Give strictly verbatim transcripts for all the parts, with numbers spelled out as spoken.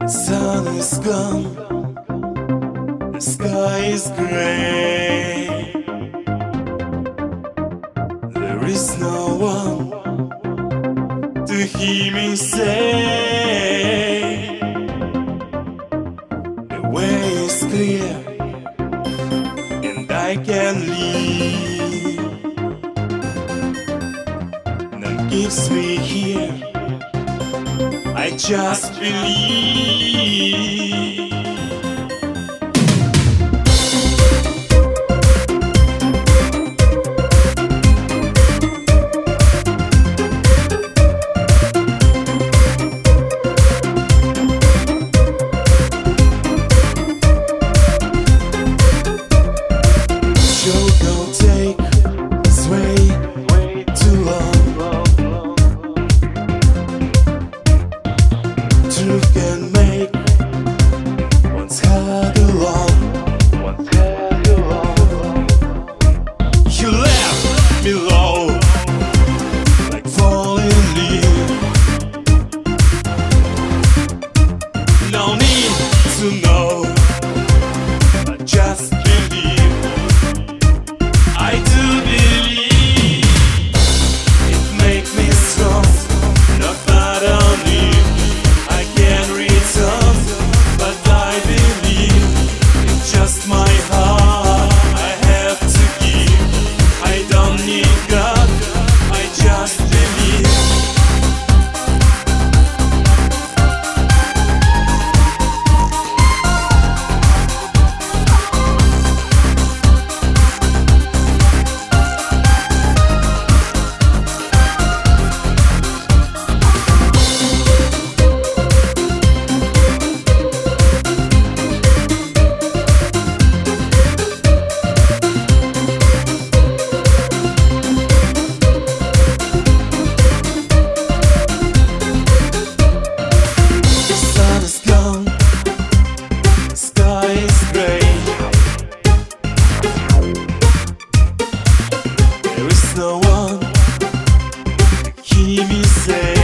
Sun is gone, the sky is gray. There is no one to hear me say. The way is clear and I can leave. None keeps me here, I just believe. Show don't take this way too long. Truth can make one's heart alone. One's heart alone. You left me low, like falling leaf. No need to know, I just believe. I do believe it make me strong, not that only I can return, but I believe it's just my heart I have to give. I don't need God, I just believe. The sun is gone, the sky is gray. There is no one to hear me say.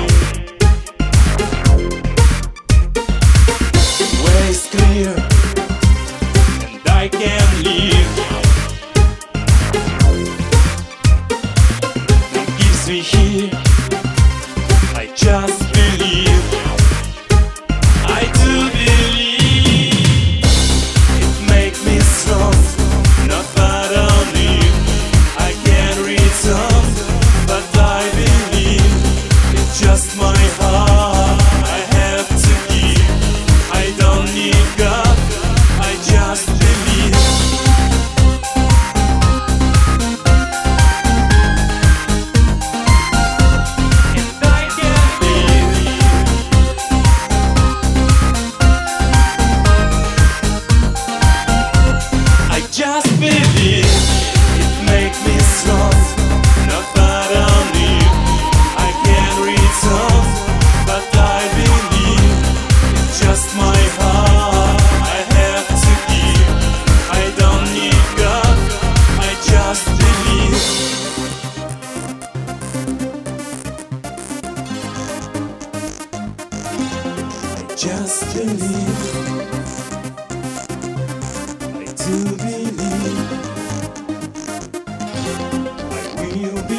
The way is clear and I can leave. It keeps me here, I just believe. I do believe it make me strong, not that only I can return, but I believe it's just my heart I have to give. I don't need God, I just believe. And I can believe. I just believe it make me strong, not that only I can return, but I believe it's just my heart I have to give. I don't need God, I just believe. I just believe. I do believe I will be